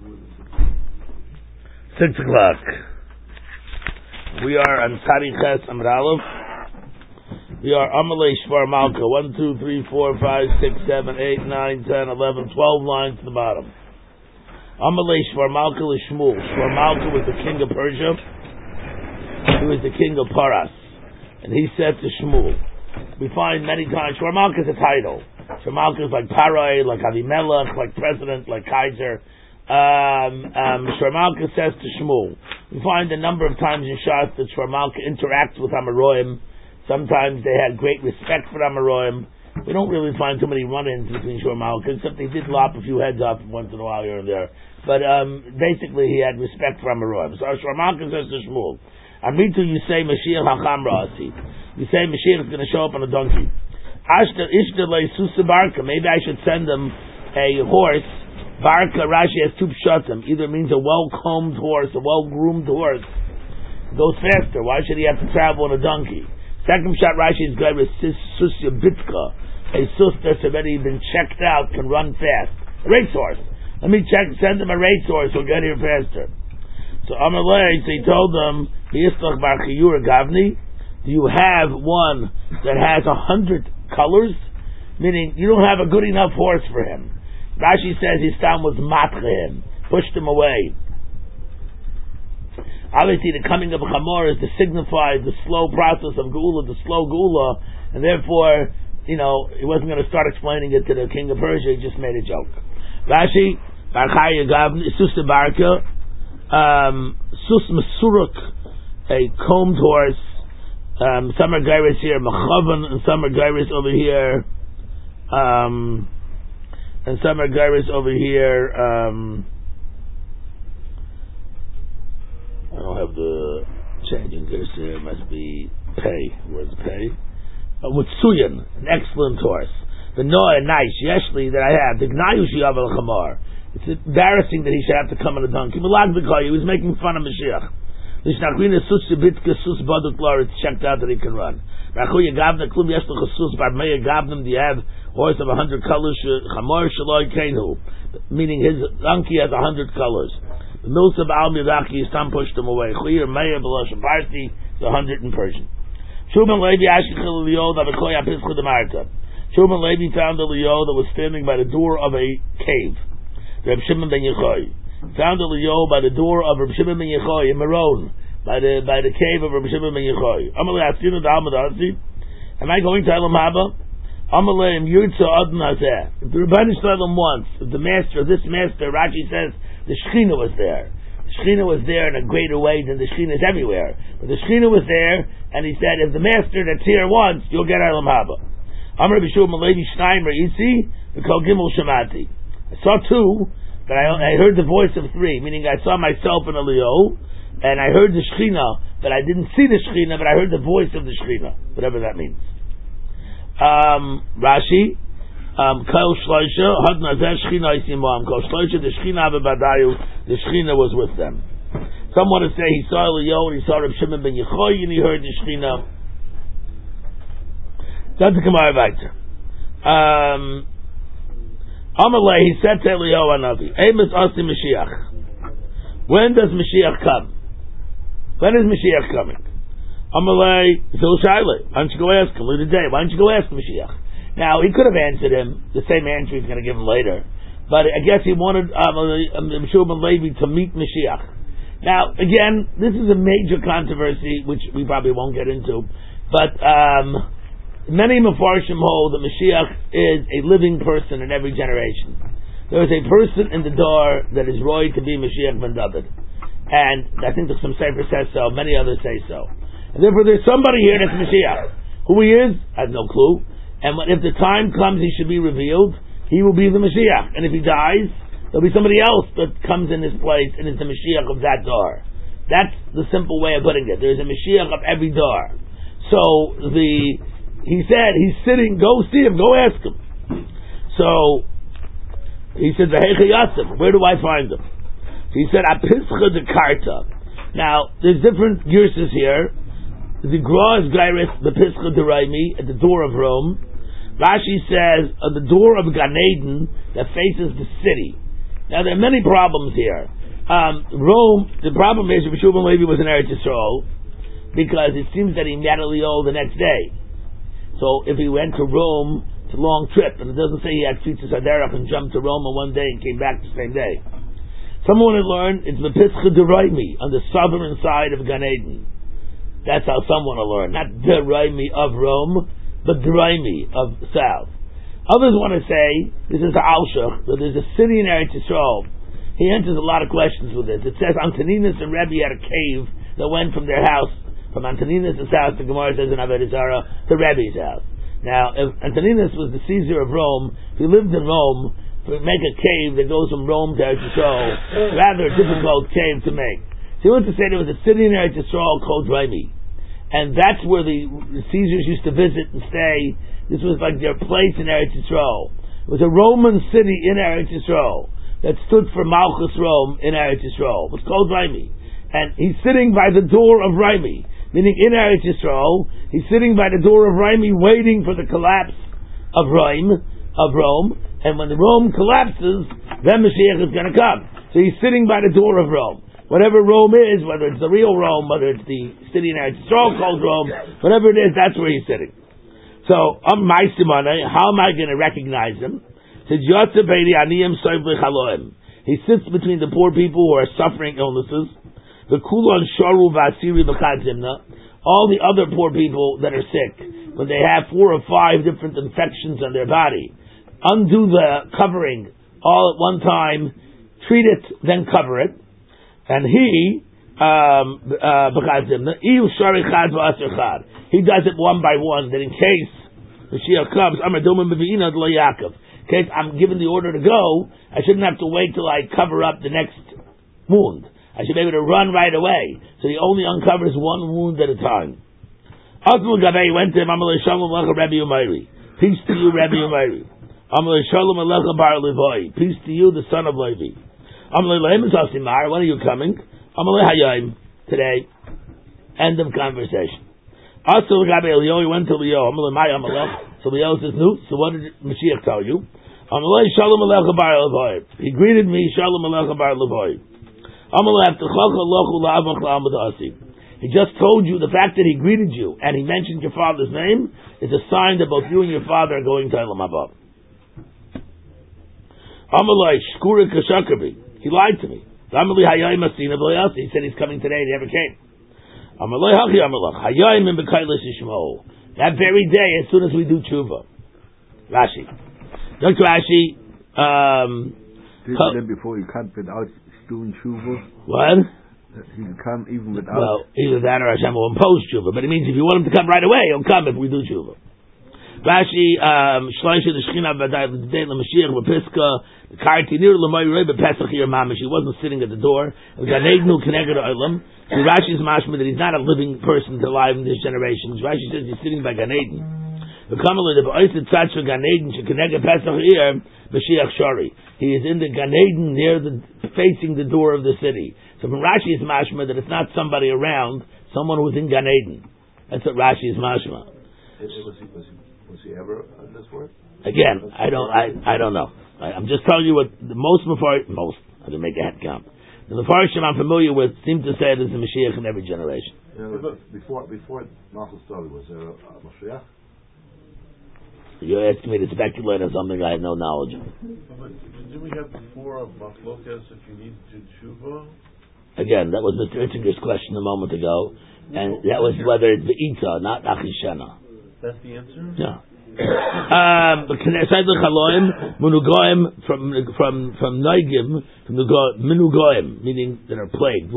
6:00. We are on Tariches Amud Aleph. We are Amalei Shvar Malka. 1, 2, 3, 4, 5, 6, 7, 8, 9, 10, 11, 12 lines to the bottom. Amalei Shvar Malka Shmuel. Shvar Malka was the king of Persia. He was the king of Paras. And he said to Shmuel, we find many times, Shvar Malka is a title. Shvar Malka is like Parai, like Avimelech, like president, like Kaiser. Shvar Malka says to Shmuel, we find a number of times in Shas that Shvar Malka interacts with Amoraim. Sometimes they had great respect for Amoraim. We don't really find too many run-ins between Shvar Malka, except they did lop a few heads off once in a while here and there. But basically he had respect for Amoraim. So Shvar Malka says to Shmuel, Amitu, you say Mashiach Hacham Ra'asi. You say Mashiach is going to show up on a donkey. Ashtar Ishtar Le'Susa Barka. Maybe I should send him a horse. Barka, Rashi has two pshatim. Either means a well-combed horse, a well-groomed horse. It goes faster. Why should he have to travel on a donkey? Second pshat Rashi is good with Susya Bitka. A sus that's already been checked out can run fast. A racehorse. Let me send him a racehorse, he'll get here faster. So Amalei, he told them, Yistlach Bar Chiyur Gavni, do you have one that has 100 colors? Meaning, you don't have a good enough horse for him. Rashi says his son was matchim, pushed him away. Obviously, the coming of a chamor is to signify the slow process of geula, the slow geula, and therefore, he wasn't going to start explaining it to the king of Persia. He just made a joke. Rashi, Barchaya Gavni, Sus Barka, Sus Mesuruk, a combed horse. Some are gairis here, Mechavan, and some are gairis over here. And some are gairis over here. I don't have the changing gears here. It must be pay. Where's pay? With Suyan, an excellent horse. The Noah, nice, Yeshli, that I have. The Gnayushi of al Chamar. It's embarrassing that he should have to come on a donkey. He was making fun of Mashiach. It's checked out that he can run. Do you have horse of 100 colors? Meaning his donkey has 100 colors. The Milsa Ba'al Miraki, his son pushed him away. It's 100 in Persian. Shuman Levi Shuman Levi found a Leo that was standing by the door of a cave. Reb Shimon ben Yechoy found a Leo by the door of Reb Shimon ben Yechoy in Meron, by the cave of Reb Shimon ben Yechoy. Am I going to Elam Haba? If the Rebbeinu Shalom wants, if the master, this master, Rashi says, the Shechina was there. The Shechina was there in a greater way than the Shechina is everywhere. But the Shechina was there, and he said, if the master that's here wants, you'll get Elam Haba. Amr B'Shur Maledi Shnaimer Yitzi, V'Kol Gimel Shemati. I saw two, but I heard the voice of three, meaning I saw myself in a Leo, and I heard the Shechina, but I didn't see the Shechina, but I heard the voice of the Shechina, whatever that means. Rashi, Kol Shloisha, Hadna Zeh Shechina Yisimam, Kol Shloisha, the Shechina B'Badayu, the Shechina was with them. Some want to say he saw Leo, and he saw Reb Shimon ben Yechoy, and he heard the Shechina. That's the Gemara Vayter. Amalei, he said to Eliyahu Hanavi, Emes Asi Mashiach. When does Mashiach come? When is Mashiach coming? Amalei, Zil Shaileh. Why don't you go ask him later today? Why don't you go ask Mashiach? Now, he could have answered him, the same answer he's going to give him later. But I guess he wanted Shulman Levi to meet Mashiach. Now, again, this is a major controversy, which we probably won't get into. But, many Mefarshim hold that Mashiach is a living person in every generation. There is a person in the door that is roy to be Mashiach ben David. And I think that some Sefer says so, many others say so. And therefore there's somebody here that's Mashiach. Who he is, I have no clue. And if the time comes he should be revealed, he will be the Mashiach. And if he dies, there'll be somebody else that comes in his place and is the Mashiach of that door. That's the simple way of putting it. There's a Mashiach of every door. So he said, he's sitting, go see him, go ask him. So, he said, where do I find him? So he said, Apischa de Karta. Now, there's different gurses here. The Gra is Gairis, the Pischa de Raimi, at the door of Rome. Rashi says, on the door of Gan Eden, that faces the city. Now there are many problems here. Rome, the problem is Rabbi Shimon Levi was in Eretz Yisrael because it seems that he met Eliyahu the next day. So if he went to Rome, it's a long trip, and it doesn't say he had Tzitzis Haderach and jumped to Rome in one day and came back the same day. Someone had learned it's the Pischa D'Raimi on the southern side of Gan Eden. That's how someone will learn, not D'Raimi of Rome, but D'Raimi of the south. Others want to say this is the Alshach, that there's a city in Eretz Yisrael. He answers a lot of questions with this. It says Antoninus and Rebbe had a cave that went from their house, from Antoninus' house, the Gemara says in Avodah Zarah, to Rebbe's house. Now, if Antoninus was the Caesar of Rome, if he lived in Rome, to make a cave that goes from Rome to Eretz Yisrael, rather a difficult cave to make. So he wants to say there was a city in Eretz Yisrael called Raimi, and that's where the Caesars used to visit and stay. This was like their place in Eretz Yisrael. It was a Roman city in Eretz Yisrael that stood for Malchus Rome in Eretz Yisrael. It was called Raimi, and he's sitting by the door of Raimi, meaning in Eretz Yisrael. He's sitting by the door of Raimi, waiting for the collapse of Rome. And when the Rome collapses, then Mashiach is going to come. So he's sitting by the door of Rome. Whatever Rome is, whether it's the real Rome, whether it's the city in Eretz Yisrael called Rome, whatever it is, that's where he's sitting. So, how am I going to recognize him? He sits between the poor people who are suffering illnesses. All the other poor people that are sick, when they have 4 or 5 different infections on their body, undo the covering all at one time, treat it, then cover it. And he does it one by one, that in case the Mashiach comes, in case I'm given the order to go, I shouldn't have to wait till I cover up the next wound. I should be able to run right away. So he only uncovers one wound at a time. Went to him, peace to you, Rabbi Umayri. Peace to you, the son of Levi. When are you coming? Today. End of conversation. Also, he went to Leo. So Leo says, no, so what did Mashiach tell you? He greeted me, Shalom Alecha Bar Levoy. He just told you the fact that he greeted you and he mentioned your father's name is a sign that both you and your father are going to Elam Haba. He lied to me. He said he's coming today, he never came. That very day, as soon as we do tshuva. Rashi. Dr. Rashi, before you can't without doing tshuva. What? He can come even without. Well, either that or Hashem will impose tshuva. But it means if you want him to come right away, he'll come if we do tshuva. Rashi, Shloisha the Shechina Badai the day the Mashiach Bepiska the Karti near Lamay Rei Bepesach here Mamish. He wasn't sitting at the door. Ganednu Keneged Olam. So Rashi's mashma that he's not a living person to alive in this generation. Rashi says he's sitting by Ganeden. The Kamal the Ba'osid Tzach for Ganeden Shekeneged Pesach here Mashiach Shari. He is in the Ganeden near facing the door of the city. So from Rashi's mashma that it's not somebody around, someone who's in Ganeden. That's what Rashi's mashma. Was he ever on this word? Again, I don't know. I'm just telling you what the most. I didn't make a head count. The Mefarshim I'm familiar with seem to say there's a Mashiach in every generation. Yeah, before Malchus story, was there a Mashiach? You're asking me to speculate on something I have no knowledge of. But didn't we have before of Machlokas if you need to do tshuva? Again, that was Mr. Itzinger's question a moment ago, and that was whether it's Be'ita, not Achishana. That's the answer? Yeah. Munugoim from Neigim, from the Minugoim, meaning that are plagued.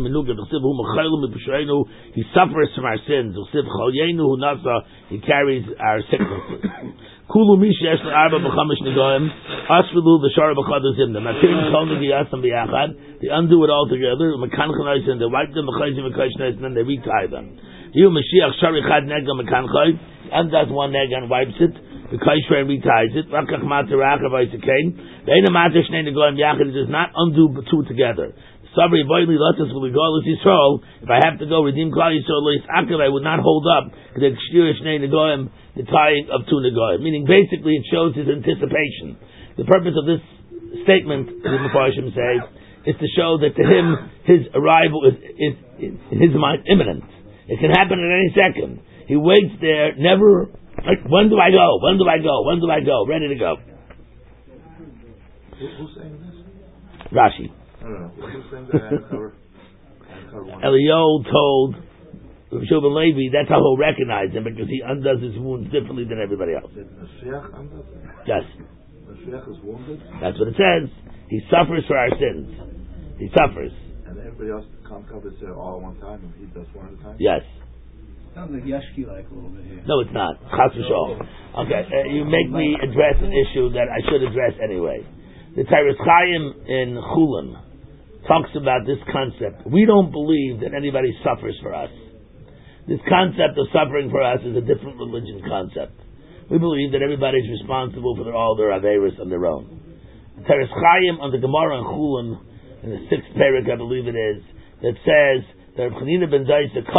He suffers from our sins. He carries our sicknesses. They undo it all together, and they wipe them, and then they retie them. You Mashiach Shari Chad Nega Mekanchai undoes one neg and wipes it. The Kaishra reties it. Rakach Matar Rachavaisa Kain. The Eina Matar Shnei Negoim Yachid does not undo two together. Sabri Boili Lotus will regardless Yisrael. If I have to go redeem Klal Yisrael Lois Akav, I would not hold up the Kshir Shnei Negoim, the tying of two Negoim. Meaning basically it shows his anticipation. The purpose of this statement, the Mepharshim says, is to show that to him, his arrival is in his mind imminent. It can happen at any second. He waits there, never, like, when do I go? When do I go? When do I go? Ready to go. Who's saying this? Rashi. No. Who's saying that? Eliyahu told Rabbi Shimon Levi that's how he'll recognize him, because he undoes his wounds differently than everybody else. Mashiach undoes it? Yes. Mashiach is wounded? That's what it says. He suffers for our sins. He suffers. And everybody else covers it all at one time, and he does one at a time? Yes. Sounds like Yashki like a little bit here. No, it's not. Chas v'shol. Okay, you make me address an issue that I should address anyway. The Tyrus Chaim in Chulin talks about this concept. We don't believe that anybody suffers for us. This concept of suffering for us is a different religion concept. We believe that everybody is responsible for all their averis on their own. The Tyrus Chaim on the Gemara in Chulin, in the 6th parak, I believe it is, that says that Chanina ben Zayis, the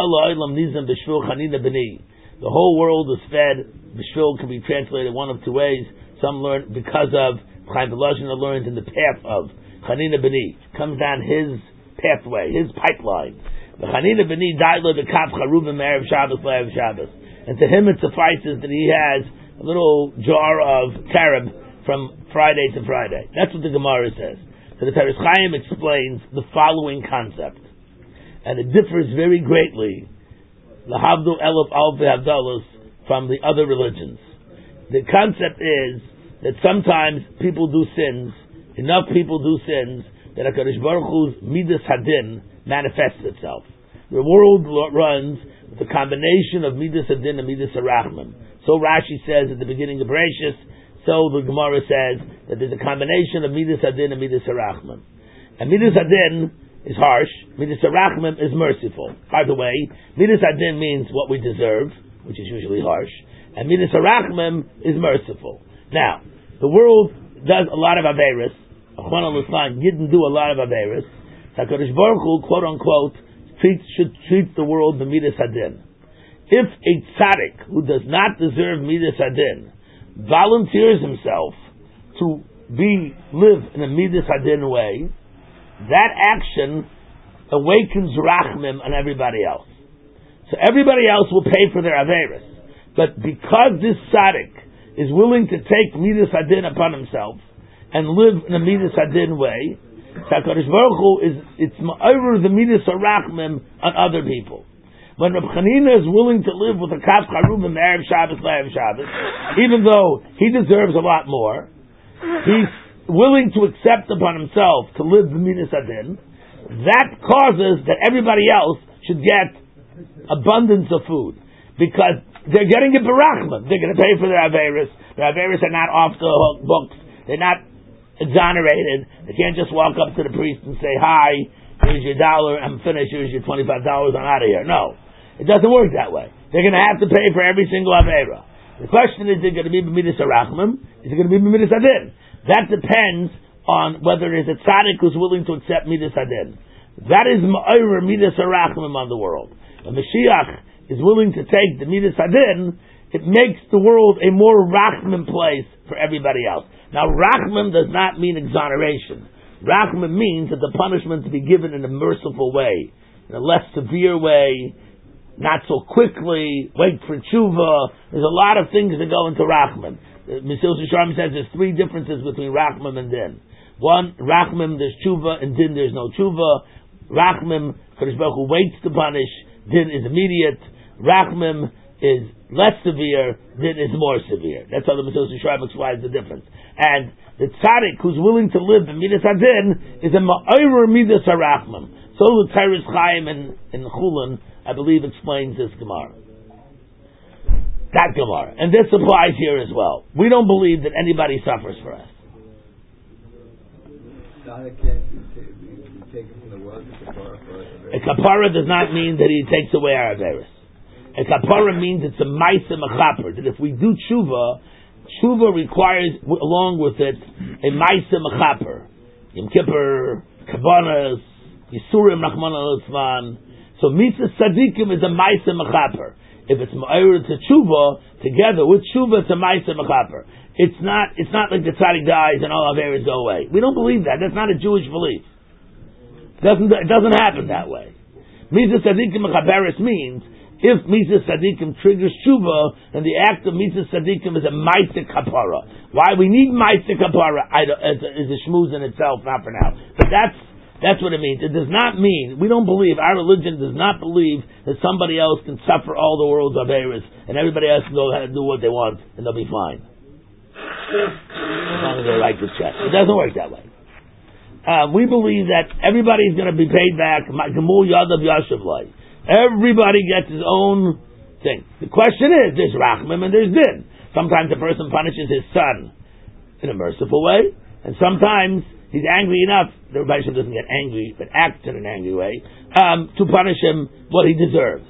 whole world is fed. Bishvil can be translated one of two ways. Some learn because of Chaim Volozhin learns in the path of Chanina B'ni. Comes down his pathway, his pipeline. The Chanina B'ni daila the kaf charuvim erev Shabbos le'erev Shabbos, and to him it suffices that he has a little jar of carob from Friday to Friday. That's what the Gemara says. So the Tyrus Chaim explains the following concept, and it differs very greatly, l'havdu eluf alfi havdalos, from the other religions. The concept is that sometimes people do sins, enough people do sins, that HaKadosh Baruch Hu's Midas Hadin manifests itself. The world runs with a combination of Midas Hadin and Midas Harachman. So Rashi says at the beginning of Bereshis, so the Gemara says that there's a combination of Midas Hadin and Midas Harachman. And Midas Hadin is harsh, Midas Harachman is merciful. By the way, Midas Hadin means what we deserve, which is usually harsh, and Midas Harachman is merciful. Now, the world does a lot of Averis. Achman al-Islam didn't do a lot of Averis. HaKadosh Baruch Hu, quote unquote, should treat the world the Midas Hadin. If a tzaddik who does not deserve Midas Hadin volunteers himself to live in a Midas Hadin way, that action awakens Rachmim on everybody else. So everybody else will pay for their Averis. But because this tzaddik is willing to take Midas Hadin upon himself and live in a Midas Hadin way, HaKadosh Baruch Hu it's over the Midas Harachmim on other people. When Reb Chanina is willing to live with a Kaf Charuvim Erev Shabbos Le'erev Shabbos, even though he deserves a lot more, he's willing to accept upon himself to live the Midas Hadin. That causes that everybody else should get abundance of food, because they're getting it barachman. They're going to pay for their Averis. Their Averis are not off the hook books. They're not exonerated. They can't just walk up to the priest and say, "Hi, here's your $1. I'm finished. Here's your $25. I'm out of here." No, it doesn't work that way. They're going to have to pay for every single Avera. The question is it going to be B'midas Harachmim? Is it going to be B'midas Hadin? That depends on whether it's a tzaddik who's willing to accept Midas Hadin. That is Ma'or Midas Harachmim on the world. When Mashiach is willing to take the Midas Hadin, it makes the world a more Rachmim place for everybody else. Now, Rachmim does not mean exoneration. Rachmim means that the punishment to be given in a merciful way, in a less severe way, not so quickly, wait for tshuva. There's a lot of things that go into Rachmim. Mesilas Yesharim says there's 3 differences between Rachmim and Din. One, Rachmim, there's tshuva, and Din, there's no tshuva. Rachmim, Kadosh Baruch Hu waits to punish. Din is immediate. Rachmim is less severe. Din is more severe. That's how the Mesilas Yesharim explains the difference. And the tzaddik who's willing to live in Midas Hadin is a ma'or Midas Harachmim. So the Tyrus Chaim in Chulin, I believe, explains this Gemara. That Gemara. And this applies here as well. We don't believe that anybody suffers for us. A kapara does not mean that he takes away our averis. A kapara means it's a ma'aseh mechaper. That if we do tshuva requires, along with it, a ma'aseh mechaper. Yom Kippur, Kavanas, Yisurim Rachmana Litzman. So mitzvah tzadikim is a ma'aseh mechaper. if it's ma'ir to tshuva, together with tshuva, it's a ma'isa mechaper. It's not like the tzaddik dies and all averos go away. We don't believe that. That's not a Jewish belief. It doesn't happen that way. Mitzvah tzaddikim mechaberes means if Mitzvah tzaddikim triggers tshuva, then the act of Mitzvah tzaddikim is a ma'isa kapara. Why we need ma'isa kapara is a shmooze in itself, not for now. But that's what it means. It does not mean, we don't believe, our religion does not believe that somebody else can suffer all the world's averos and everybody else can go ahead and do what they want and they'll be fine. As long as they write the check. It doesn't work that way. We believe that everybody's going to be paid back. Everybody gets his own thing. The question is, there's rachmim and there's din. Sometimes a person punishes his son in a merciful way, and sometimes he's angry enough, the Rebbe doesn't get angry, but acts in an angry way, to punish him what he deserves.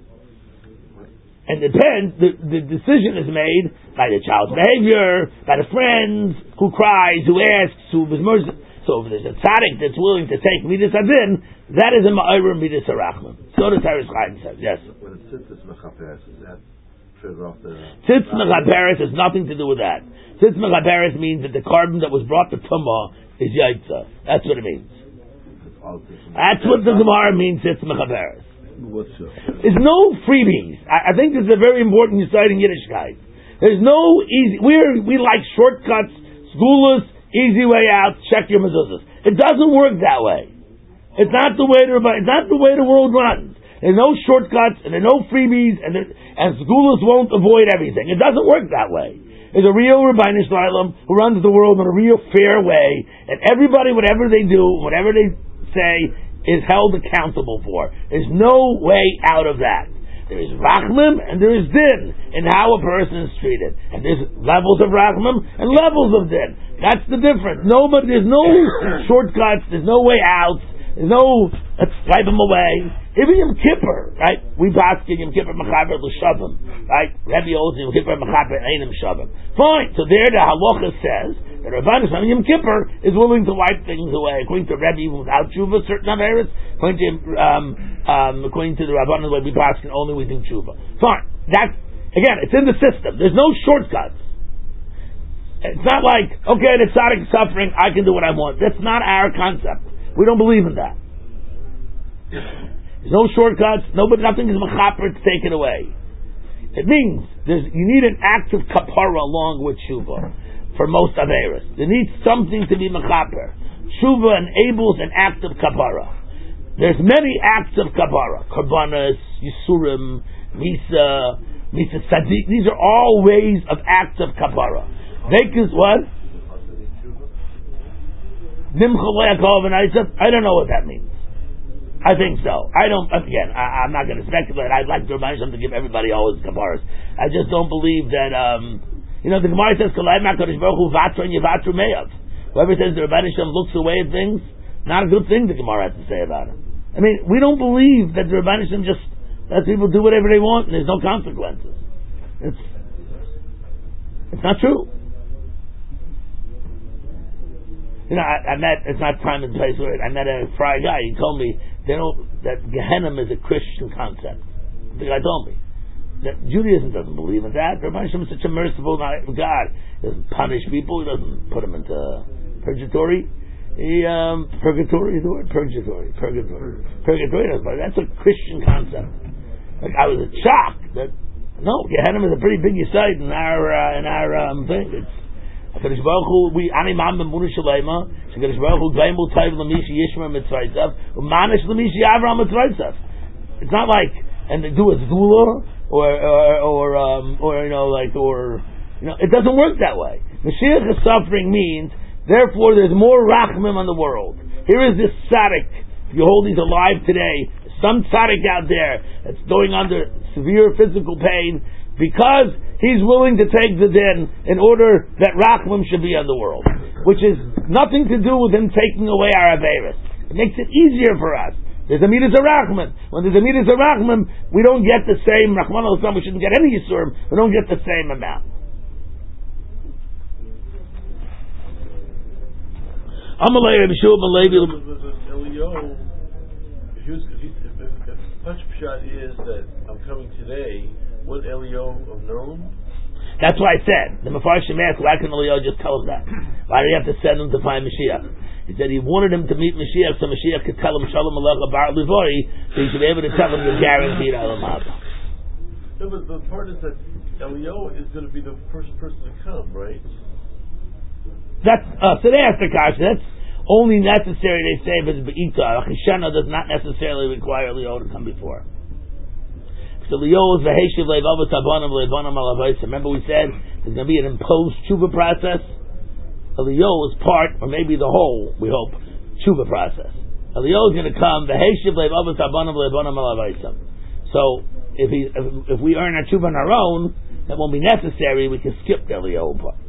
And depends, the decision is made by the child's behavior, by the friend who cries, who asks, who was merciful. So if there's a tzaddik that's willing to take midas adin, that is a ma'ir midas harachman. So the Teres Chaim says, yes. When it tzitz mechaperes, does that trigger off the... Tzitz mechaperes has nothing to do with that. Tzitz mechaperes means that the carbon that was brought to tumah is yaitza. That's what it means. That's what the Gemara means, tzitz mechaperes. There's no freebies. I think this is a very important insight in Yiddishkeit. There's no easy... We like shortcuts, schoolas, easy way out, check your mezuzahs. It doesn't work that way. It's not the way the world runs. There's no shortcuts and there's no freebies and schools won't avoid everything. It doesn't work that way. There's a real Rabbeinu Shalom who runs the world in a real fair way, and everybody, whatever they do, whatever they say, is held accountable for. There's no way out of that. There is rachmim and there is din in how a person is treated. And there's levels of rachmim and levels of din. That's the difference. There's no shortcuts, there's no way out, there's no, let's wipe them away. Even Yom Kippur, right? We ask in Yom Kippur mechaber l'shavim, right? Rebbe holds Yom Kippur mechaber einim shavim. Fine. So there the halacha says that Rabbeinu Shalom Yom Kippur is willing to wipe things away. According to Rebbe, even without tshuva, certain averos. According to the Rabbanan, we ask only we do tshuva. Fine. That's again, it's in the system. There's no shortcuts. It's not like, okay, the tzaddik is suffering, I can do what I want. That's not our concept. We don't believe in that. There's no shortcuts, nothing is mechaper to take it away. It means you need an act of kapara along with tshuva for most averos. There needs something to be mechaper. Tshuva enables an act of kapara. There's many acts of kapara. Karbanas, Yisurim, Misa Sadiq. These are all ways of acts of kapara. What? I don't know what that means. I think so. I'm not going to speculate. I'd like to remind them to give everybody all his kaparas. I just don't believe that, the Gemara says, whoever says the Rebbeinu Shalom looks away at things, not a good thing the Gemara has to say about it. I mean, we don't believe that the Rebbeinu Shalom just lets people do whatever they want and there's no consequences. It's not true. I met, it's not time and place for it, I met a Friar guy, he told me that Gehenna is a Christian concept. The guy told me that Judaism doesn't believe in that. Rabbi Shem is such a merciful God. He doesn't punish people, he doesn't put them into purgatory. Purgatory is the word? Purgatory. That's a Christian concept. Like, I was shocked that, no, Gehenna is a pretty big site in our thing. It's HaKadosh Baruch Hu, we ani mam b'muna shalema. HaKadosh Baruch Hu gleimul tayv l'mishi yishmer mitzvaysav u'manish l'mishi avram mitzvaysav. It's not like and they do a zula it doesn't work that way. Mashiach suffering means therefore there's more rachmim on the world. Here is this tzaddik. If you hold he's alive today, some tzaddik out there that's going under severe physical pain because he's willing to take the din in order that rachmim should be on the world, which is nothing to do with him taking away our averis. It makes it easier for us. There's a midas harachmim. When there's a midas harachmim, we don't get the same rachman al we shouldn't get any yisurim. We don't get the same amount. Amalei B'Shul If such pshat is that I'm coming today What Elio of known? That's why I said, the Mefarshim asked, why can Eliyahu just tell us that? Why do you have to send him to find Mashiach? He said he wanted him to meet Mashiach so Mashiach could tell him Shalom Aleichem Bar Livori, so he should be able to tell him you're guaranteed Olam Haba. No, but the part is that Elio is going to be the first person to come, right? That's, so they asked the Kasha, that's only necessary, they say, if it's Be'ita. Chishana does not necessarily require Eliyahu to come before. So Eliyahu is the Heshiv Le'avavos Abanim Le'abanim Alavos. Remember we said there's going to be an imposed tshuva process? Eliyahu is part, or maybe the whole, we hope, tshuva process. Eliyahu is going to come, the Heshiv Le'avavos Abanim Le'abanim Alavos. So if we earn our tshuva on our own, that won't be necessary, we can skip the Eliyahu part.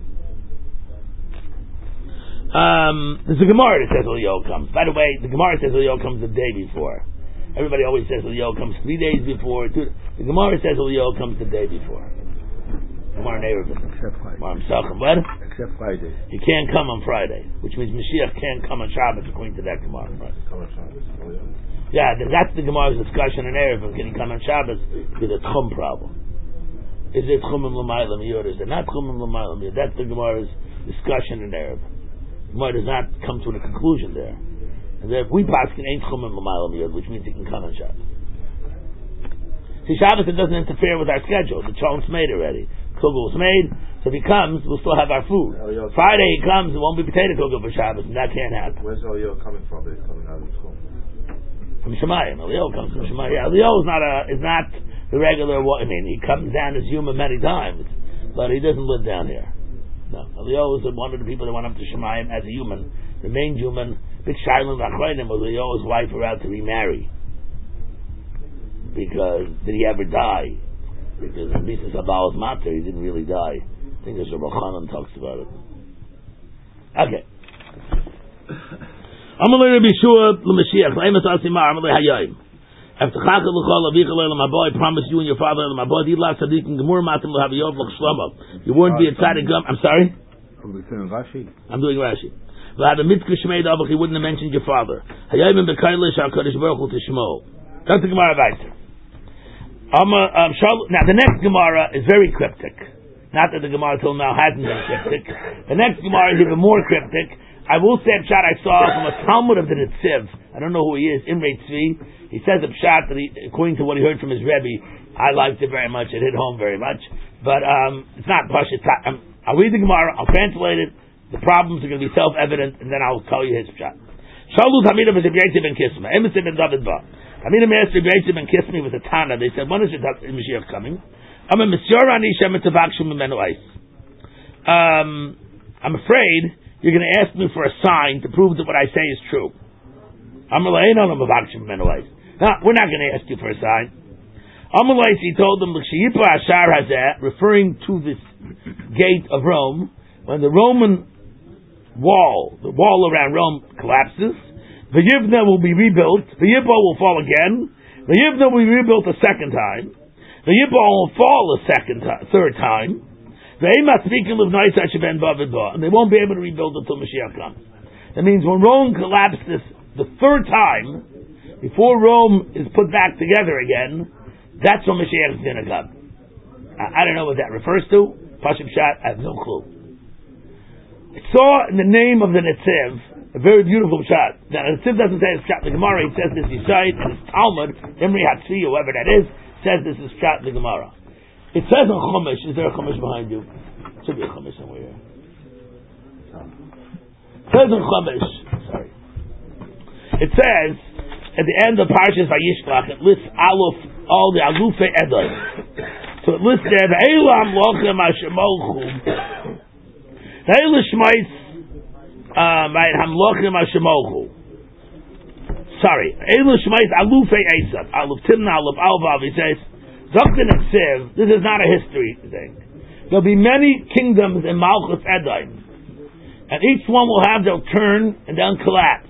There's a Gemara that says Eliyahu comes. By the way, the Gemara says Eliyahu comes the day before. Everybody always says Eliyahu comes 3 days before. The Gemara says Eliyahu comes the day before. Gemara Neiruvin. Except Friday. What? Except Friday. He can't come on Friday, which means Mashiach can't come on Shabbos according to that Gemara. Right? Come on Shabbos. Yeah, that's the Gemara's discussion in Eruvin. Can he come on Shabbos? With a Tchum problem. Is it Tchumim L'maylam Yod? Is it not Tchumim L'maylam Yod? That's the Gemara's discussion in Eruvin. Gemara does not come to a conclusion there. And if we paskin ain't chumim l'maylam yod, which means he can come on Shabbos. See, Shabbos it doesn't interfere with our schedule. The cholent's made already. Kugel is made, so if he comes, we'll still have our food. Friday he comes, it won't be potato kugel for Shabbos, and that can't happen. Where's Elio coming from? They're coming out of the school. From Shemayim. Elio comes from Shemayim. Yeah, Elio is not the regular. I mean, he comes down as human many times, but he doesn't live down here. No, Elio is one of the people that went up to Shemayim as a human, remained human. Big Shailin Vachreinim was Elio's wife about to remarry. Because, did he ever die? Because at least it's Abal's matter, he didn't really die. I think there's a Rochanan talks about it. Okay. Amalei Rabbi Shua l'Mashiach, l'Emes Asimar, Amalei Hayayim. After Chachal l'Chol Avicha l'Elam Haba, I promise you and your father l'Elam Haba, Yidlav Sadiq and Gemur Matim l'Haviyov l'Chshlomo. You won't be a tzaddik gum. I'm sorry? I'm doing Rashi. He wouldn't have mentioned your father. Now the next Gemara is very cryptic. Not that the Gemara till now hasn't been cryptic. The next Gemara is even more cryptic. I will say a pshat I saw from a Talmud of the Netziv. I don't know who he is, Imrei Tzvi. He says a pshat that according to what he heard from his Rebbe, I liked it very much. It hit home very much. But it's not Pashut. I'll read the Gemara. I'll translate it. The problems are going to be self-evident, and then I'll tell you his pshat. Shalu Tamida was a Yosef ben Kisma. Emerson ben David Ba. Tamida asked Yosef ben Kisma with a Tana. They said, when is the Mashiach coming? I'm a I'm afraid you're going to ask me for a sign to prove that what I say is true. Now, we're not going to ask you for a sign. He told them, referring to this gate of Rome, when the Roman the wall around Rome collapses, the Yivna will be rebuilt, the Yibbo will fall again, the Yivna will be rebuilt a second time, the Yibbo will fall a third time, and they won't be able to rebuild until Mashiach comes. That means when Rome collapses the third time, before Rome is put back together again, that's when Mashiach is going to come. I don't know what that refers to. Pashim Shat, I have no clue. I saw in the name of the Netziv a very beautiful shot. Now, the Netziv doesn't say it's shot in the Gemara, he says this Yisayit, and his Talmud, Imri Hatzi, whoever that is, says this is shot in the Gemara. It says in Chumash, is there a Chumash behind you? Should be a Chumash somewhere here. It says in Chumash, sorry. It says, at the end of Parshas Vayishlach, it lists all the Alufei Edom. So it lists there, the Eilam Lochem Hashemolchu, the Eilam Shmeitz, right, Hamlochem Hashemolchu. Sorry, Eilam Shmeitz Alufei Esav, Aluf Timna, Aluf Alvav, he says, Dr. Netziv, this is not a history thing. There'll be many kingdoms in Malchus Edom, and each one will have their turn and then collapse.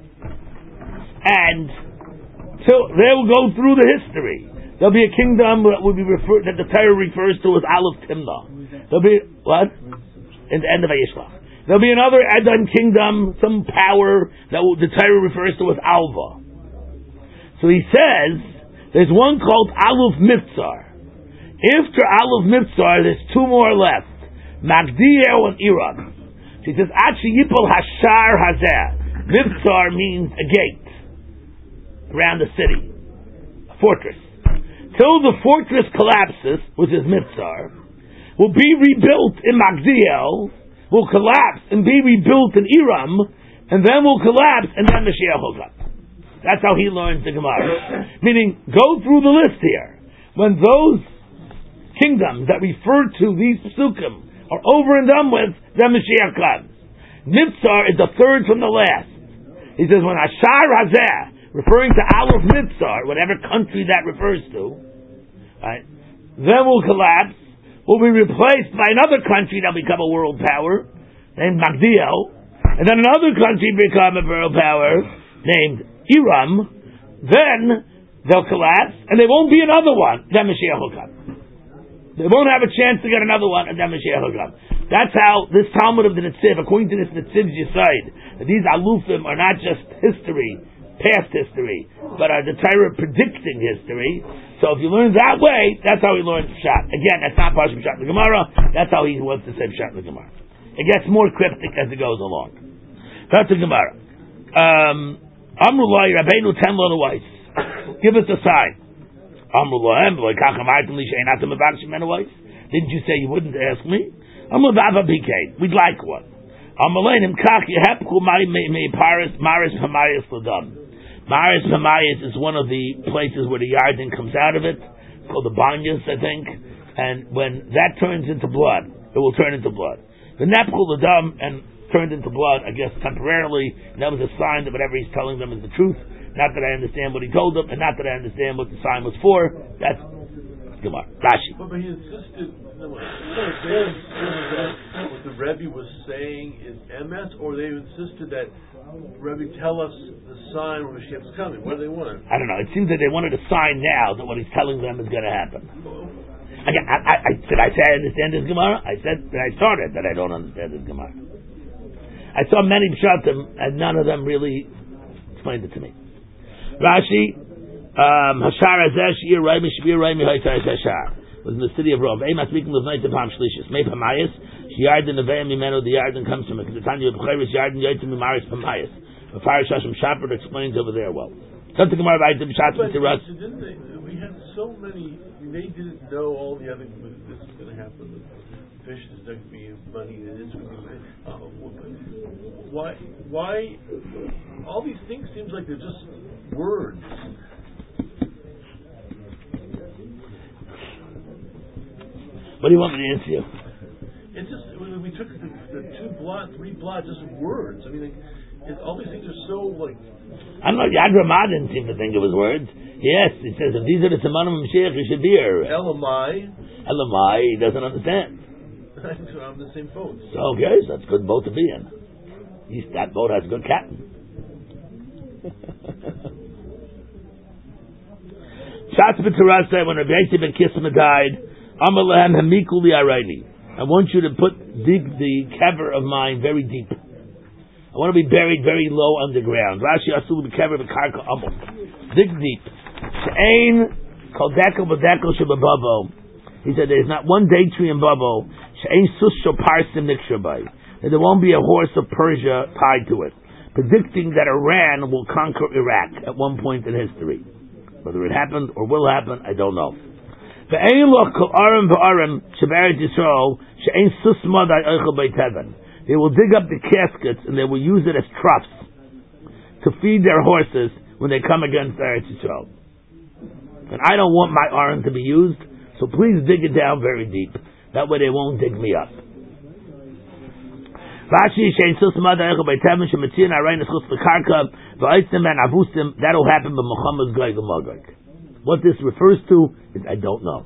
And so they will go through the history. There'll be a kingdom that will be referred, that the Torah refers to as Aleph Timnah. There'll be what? In the end of Vayishlach. There'll be another Edom kingdom, some power that the Torah refers to as Alva. So he says there's one called Aleph Mitzar. After Aleph Mitzar, there's two more left. Magdiel and Iram. She says, Achi Yipol Hashar Hazeh. Mitzar means a gate around the city. A fortress. Till the fortress collapses, which is Mitzar, will be rebuilt in Magdiel, will collapse and be rebuilt in Iram, and then will collapse and then Mashiach will come. That's how he learns the Gemara. Meaning, go through the list here. When those kingdoms that refer to these psukim are over and done with, then Mashiach comes. Mitzar is the third from the last. He says, when Ashar Hazeh, referring to Aleph Mitzar, whatever country that refers to, right, then will collapse, will be replaced by another country that will become a world power, named Magdiel, and then another country become a world power, named Iram, then they'll collapse, and there won't be another one, then Mashiach will come. They won't have a chance to get another one, and then Mashiach will come. That's how this Talmud of the Netziv, according to this Netziv's Yesod, that these Alufim are not just history, past history, but are the Torah predicting history. So if you learn that way, that's how he learns Pshat. Again, that's not Pashut Pshat in the Gemara, that's how he wants to say Pshat in the Gemara. It gets more cryptic as it goes along. That's the Gemara. Amrullah Rabbeinu ten Weiss. Give us a sign. Amrullah didn't you say you wouldn't ask me? We'd like one. Maris Hamayis is one of the places where the Yarden comes out of it. It's called the Banyas, I think. And when that turns into blood, it will turn into blood. The Nepkul Adam and turned into blood, I guess temporarily, and that was a sign that whatever he's telling them is the truth. Not that I understand what he told them, and not that I understand what the sign was for. That's Gemara. Rashi. But he insisted what the Rebbe was saying is emes, or they insisted that Rebbe tell us the sign when Mashiach's coming. What do they want? I don't know. It seems that they wanted a sign now that what he's telling them is going to happen. Again, did I say I understand this Gemara? I said that I started that I don't understand this Gemara. I saw many pshatim, and none of them really explained it to me. Rashi, Hashar Hazeh Shir Raimi Shvir Raimi Haytar Hashar was in the city of Rome. Eimas speaking of night of Ham Shlishis. Mei Pamayis Yarden Neveim Mimeno. The Yarden comes from it. The Tanya of B'Chayris Yarden Yotzim Mimaris Pamayis. The Farish Hashem Shapard explains over there well. Something Gemara by the Pshat with the Rus. We had so many. They didn't know all the other. This is going to happen. Fish is going to be money, and it's going to be. Why? All these things seems like they're just words. What do you want me to answer you? It's just we took the 3 blots, just words. I mean, all these things are so like. I don't know. Yad Ramah didn't seem to think it was words. Yes, it says if these are the Simanim of Mashiach, you should be here. Elamai. He doesn't understand. I'm the same boat. So okay, so that's a good boat to be in. That boat has a good captain. Shatz b'Torah said when Rabbi Yossi ben Kisma died, Amalehem hamikuli arayni. I want you to dig the kever of mine very deep. I want to be buried very low underground. Rashi asul b'kever b'karka amol. Dig deep. She'ein kol dekel b'dekel shebabavo. He said there is not one date tree in Babo. She'ein sus shoparsim nikshabai. And there won't be a horse of Persia tied to it, predicting that Iran will conquer Iraq at one point in history. Whether it happened or will happen, I don't know. They will dig up the caskets and they will use it as troughs to feed their horses when they come against Eretz Yisrael. And I don't want my aron to be used, so please dig it down very deep. That way they won't dig me up. That'll happen by Muhammad's Gog and Magog. What this refers to is I don't know.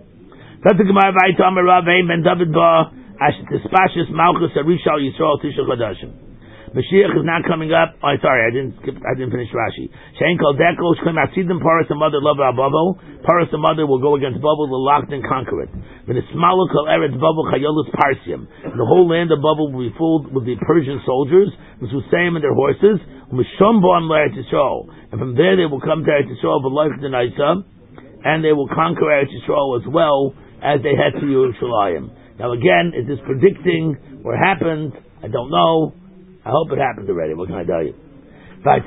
Mashiach is not coming up. Oh, sorry, I didn't finish Rashi. Shein kol dekel shkem asidim paras the mother love abavo. Paras the mother will go against Babel, will locked and conquer it. When the smalu kol eretz Babel chayolus parsim. The whole land of Babel will be filled with the Persian soldiers, with Hussein and their horses. And from there they will come to Eretz Yisrael, v'loich denaisa, and they will conquer Eretz Yisrael as well as they head to Yerushalayim. Now again, is this predicting what happened? I don't know. I hope it happened already. What can I tell you? Right.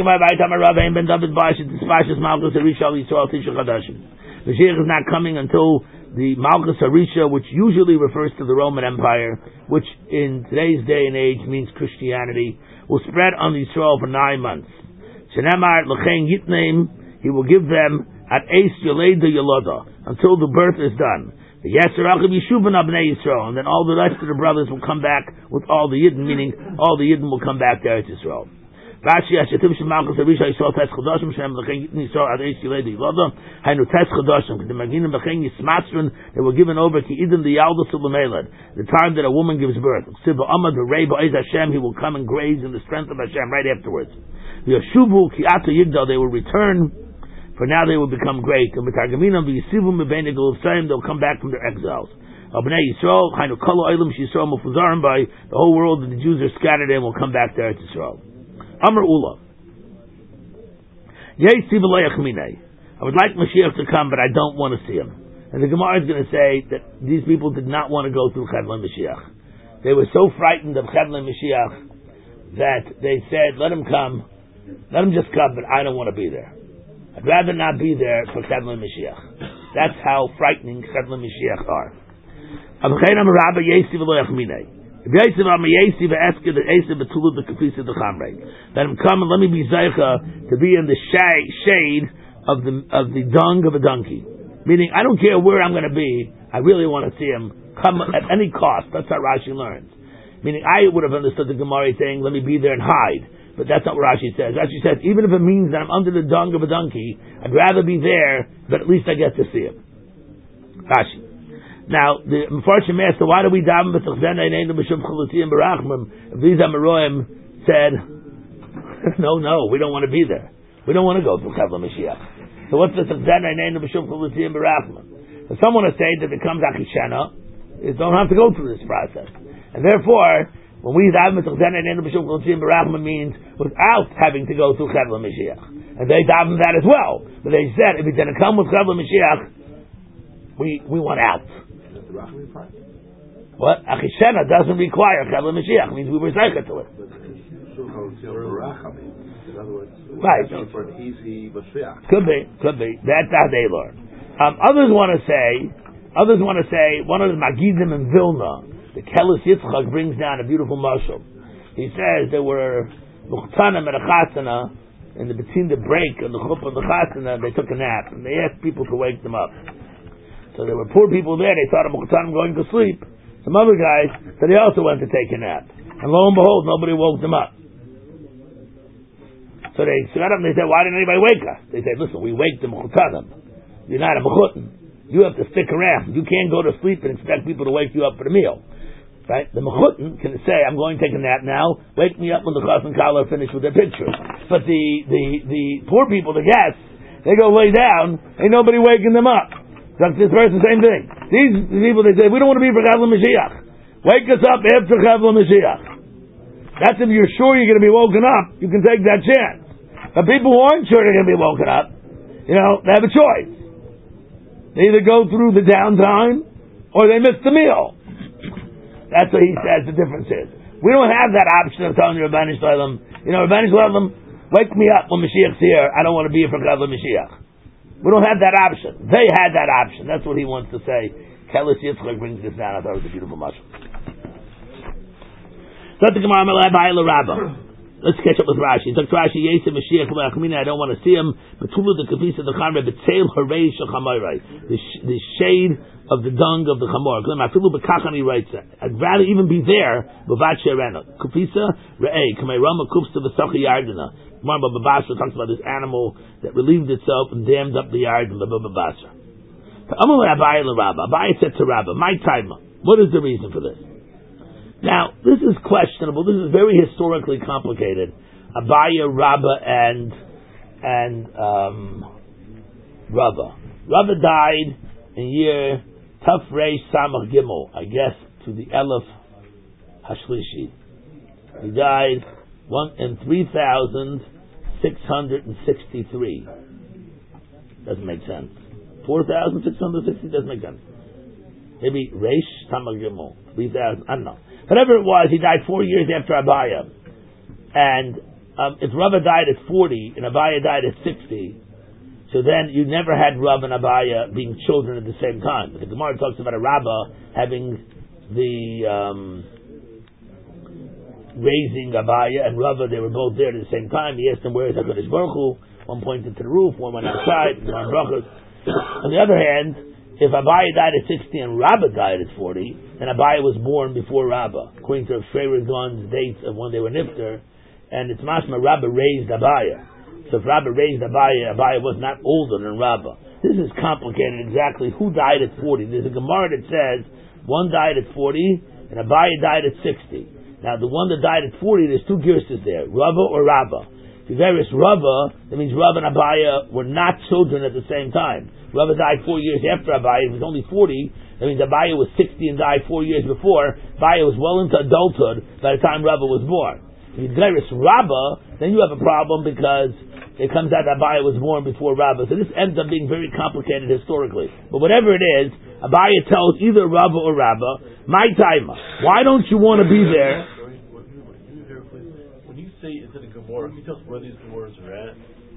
Mashiach is not coming until the Malchus Harisha, which usually refers to the Roman Empire, which in today's day and age means Christianity, will spread on Yisrael for 9 months. Shenemar l'chein yitneim, he will give them at eis yoleda yoloda, until the birth is done. The Yetzer Achim Yishuvan Abnei Yisrael, and then all the rest of the brothers will come back with all the Yidden, meaning all the Yidden will come back to Eretz Yisrael. Rashi Hashetim Shemalchus Harisha Yisrael Tes Chodashim Shem L'chein Yitn Yisrael Ad Eis Yoleda Yoloda Hainu Tes Chodashim the Maginim L'chein Yismatzrin, they were given over to Eden the Yalda Sulamelad, the time that a woman gives birth. Siva Amad the Rei Ba'ez Hashem, he will come and graze in the strength of Hashem right afterwards. The Yashuvu Ki'ata Yigdal, they will return, for now they will become great. And B'targaminam v'yisivum b'bein Egulosayim, they'll come back from their exiles. Abnei Yisrael, Hainu Kolo Eilim Sh'Yisrael Mufuzarim, by the whole world that the Jews are scattered in will come back to Eretz Yisrael. Amar Ula. Yesiv Minei. I would like Mashiach to come, but I don't want to see him. And the Gemara is going to say that these people did not want to go through Chedlan Mashiach. They were so frightened of Chedlan Mashiach that they said, let him come, let him just come, but I don't want to be there. I'd rather not be there for Chedlan Mashiach. That's how frightening Chedlan Mashiach are. Let him come and let me be Zaycha to be in the shade of the dung of a donkey. Meaning, I don't care where I'm going to be, I really want to see him come at any cost. That's how Rashi learns. Meaning, I would have understood the Gemara saying, let me be there and hide. But that's not what Rashi says. Rashi says, even if it means that I'm under the dung of a donkey, I'd rather be there, but at least I get to see him. Rashi. Now, the Mefarshim asked, why do we daven b'tachzena eineinu b'shum chalutziyim b'rachmim? If these Amoraim said, no, we don't want to be there. We don't want to go to Chedlan Mashiach. So what's the tachzena eineinu b'shum chalutziyim b'rachmim? If someone is saying that it comes Achishena, you don't have to go through this process. And therefore, when we daven b'tachzena eineinu b'shum chalutziyim b'rachmim means without having to go through Chedlan Mashiach. And they daven that as well. But they said, if it's going to come with Chedlan Mashiach, we want out. What? Achishena doesn't require Chedlan Mashiach. It means we were Zaycha to it. Right. For an easy Mashiach. Could be. That's how they learn. Others want to say, one of the Magidim in Vilna, the Kelis Yitzchak brings down a beautiful mashal. He says there were Mukhtanim at a Chasana, and between the break and the chuppah and the Chasana, they took a nap, and they asked people to wake them up. So there were poor people there, they thought of Mukhtanim going to sleep. Some other guys said they also went to take a nap. And lo and behold, nobody woke them up. So they got up and they said, why didn't anybody wake us? They said, listen, we wake the Mukhtanim. You're not a Mekhutan. You have to stick around. You can't go to sleep and expect people to wake you up for the meal. Right? The Mekhutan can say, I'm going to take a nap now, wake me up when the Chas and Kala are finished with their pictures. But the poor people, the guests, they go lay down, ain't nobody waking them up. That's this verse, the same thing. These people, they say, we don't want to be for Chedlan Mashiach. Wake us up after Chedlan Mashiach. That's if you're sure you're going to be woken up, you can take that chance. But people who aren't sure they're going to be woken up, they have a choice. They either go through the downtime, or they miss the meal. That's what he says the difference is. We don't have that option of telling Rabban Shalom, Rabban Shalom, wake me up when Mashiach's here, I don't want to be here for Chedlan Mashiach. We don't have that option. They had that option. That's what he wants to say. Kelis Yitzchak brings this down. I thought it was a beautiful mashal. Let's catch up with Rashi. I don't want to see him. The shade of the dung of the chamor. He writes that. I'd rather even be there. Mamba Babasra talks about this animal that relieved itself and dammed up the yard in Babasra. Abai said to Rabba, my time, what is the reason for this? Now, this is questionable. This is very historically complicated. Abaya, Rabba, and Rabba. Rabba died in year Taf Reish Samach Gimel, I guess, to the Elef Hashlishi. He died in 3,663. Doesn't make sense. 4,660 doesn't make sense. Maybe Reish Tamar Gimel 3,000. I don't know. Whatever it was, he died 4 years after Abaya, and if Rava died at 40 and Abaya died at 60, so then you never had Rav and Abaya being children at the same time. But the Gemara talks about a Rabbah having the raising Abaya and Rava, they were both there at the same time. He asked him, where is HaKadosh Baruch Hu? One pointed to the roof, one went outside, one brachos. On the other hand, if Abaya died at 60 and Rabbah died at 40, then Abaya was born before Rabbah, according to Freire Gon's dates of when they were nifter, and it's mashma Rabbah raised Abaya. So if Rabbah raised Abaya, Abaya was not older than Rabbah. This is complicated exactly. Who died at 40? There's a Gemara that says one died at 40 and Abaya died at 60. Now the one that died at 40, there's two girsas there, Rabbah or Rabbah. If you various Rabbah, that means Rabbah and Abaya were not children at the same time. Rabbah died 4 years after Abaya. He was only 40. That means Abaya was 60 and died 4 years before. Abaya was well into adulthood by the time Rabbah was born. If you various Rabbah, then you have a problem because it comes out that Abaya was born before Rabbah. So this ends up being very complicated historically. But whatever it is, Abaya tells either Rabbah or Rabbah, my timer, why don't you want to be there? When you say it's in a Gemara, can you tell us where these Gemaras are at?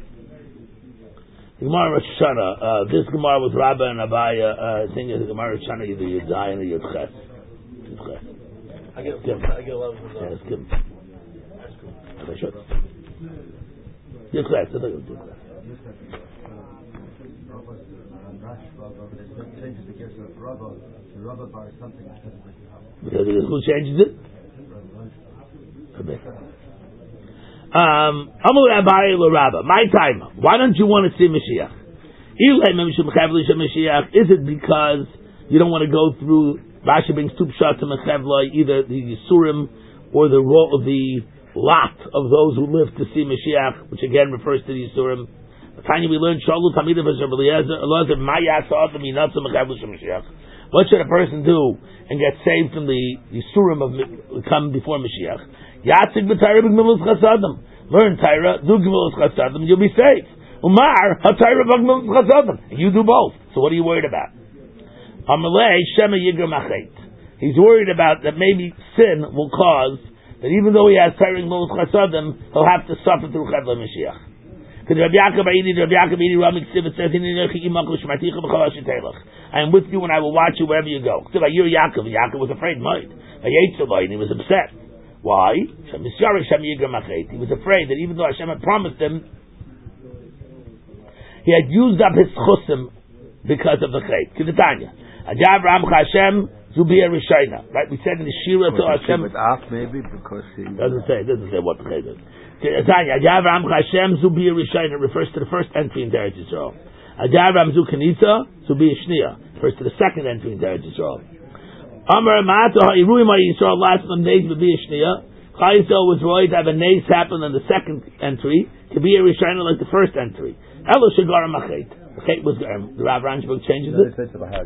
The Gemara Rosh Hashanah. This Gemara with Rabbah and Abaya. I think the Gemara Rosh Hashanah either Yudzayin or Yudches. I get a lot of them. Yeah, it's good. I should. Yudches. I think it's Yudches. Because who changes it? My time. Why don't you want to see Mashiach? Is it because you don't want to go through Rashi brings two pshat to Mechevla, either the Yisurim or the lot of those who live to see Mashiach, which again refers to the Yisurim. Tanya, we learned Shalu Tamid of Eliezer, what should a person do and get saved from the Yisurim of come before Mashiach? Yatzig b'Torah b'gemilas chasadim. Learn Torah, do gemilas chasadim, you'll be saved. Umar ha'Torah b'gemilas chasadim. You do both. So what are you worried about? Amalei shema yigra machet. He's worried about that maybe sin will cause that even though he has Torah and gemilas chasadim, he'll have to suffer through Chedla Mashiach. Because Rabbi Yaakov Rami Ksiv says, I am with you and I will watch you wherever you go. Yaakov was afraid, and he was upset. Why? He was afraid that even though Hashem had promised him, he had used up his chusim because of the chait. Kidatanya. Avraham Hashem Zubia Rishayna. Right? We said in the Shira to Hashem. Maybe because he doesn't say what the chait is. Kidatanya. Avraham Hashem Zubia Rishayna refers to the first entry into Eretz Yisrael. Avraham Zu Kanisa Zubia Shnia refers to the second entry into Eretz Yisrael. Amar Ma'ata Ha'iruim HaYisrael last them days to be a Shnia. Chai Yisrael was right to have a nace happen in the second entry to be a Rishayna like the first entry. Elo Shagara Machet. The Chet was the Rav Ranchburg changes it.